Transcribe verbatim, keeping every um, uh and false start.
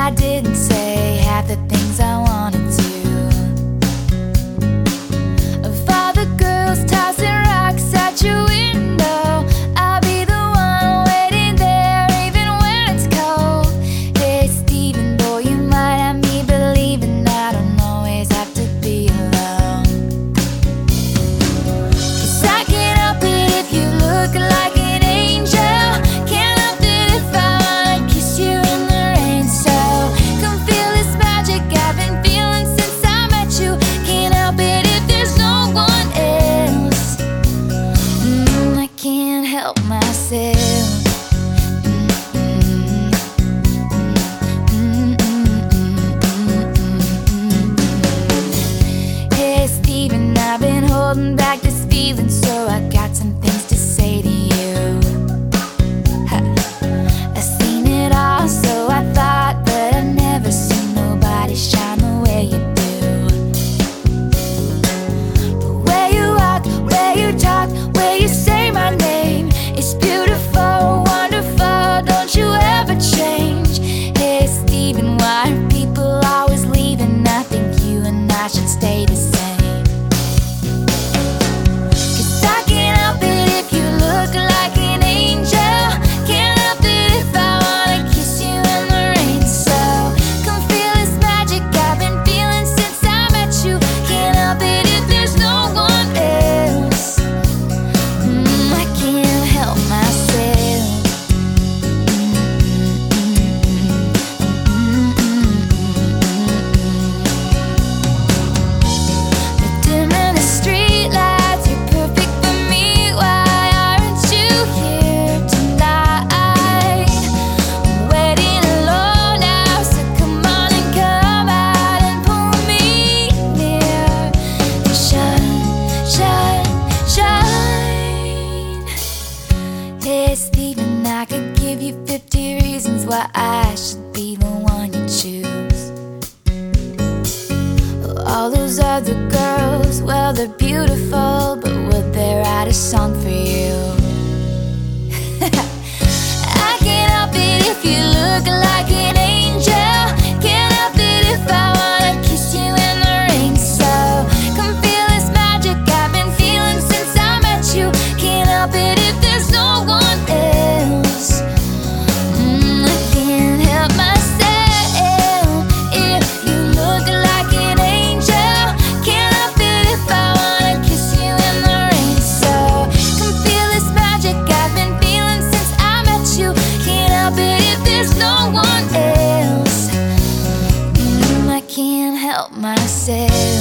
I didn't say half the things I wanted to. Of all the girls tossing rocks at your window, I'll be the one waiting there even when it's cold. Hey Steven, boy, you might have me believing I don't always have to be alone. 'Cause I can't help it if you look like an angel. Can't help it if I wanna kiss you in the rain. So come feel this magic I've been feeling since I met you. Can't help it if there's no one else. mm, I can't help myself. Hey Steven, I've been holding back this feeling, so I got some things to say to you. Ha. I've seen it all, so I thought, but I've never seen nobody shine the way you do. The way you walk, way you talk, way you say my name, it's beautiful, wonderful, don't you ever change. Hey Steven, why are people always leaving? I think you and I should stay the same. 'Cause I can't help it if you look like an angel. Can't help it if I wanna kiss you in the rain. So come feel this magic I've been feeling since I met you. Can't help it if there's no one else. mm, I can't help myself. The dim and the street lights, you're perfect for me. Why aren't you here tonight? I'm waiting alone now, so come on and come out and pull me near. Shine, shine, shine. Hey Steven, I could give you fifty reasons why I should be the one you choose. All those other girls, well, they're beautiful, but would they write a song for you? I can't help it if you look like an angel. Can't help it if I wanna kiss you in the rain. So come feel this magic I've been feeling since I met you. Can't help it if there's no one else. mm, I can't help myself if you look like an angel. Can't help it if I wanna kiss you in the rain. So come feel this magic I've been feeling since I met you. Can't help it if there's no one else. mm, I can't help myself.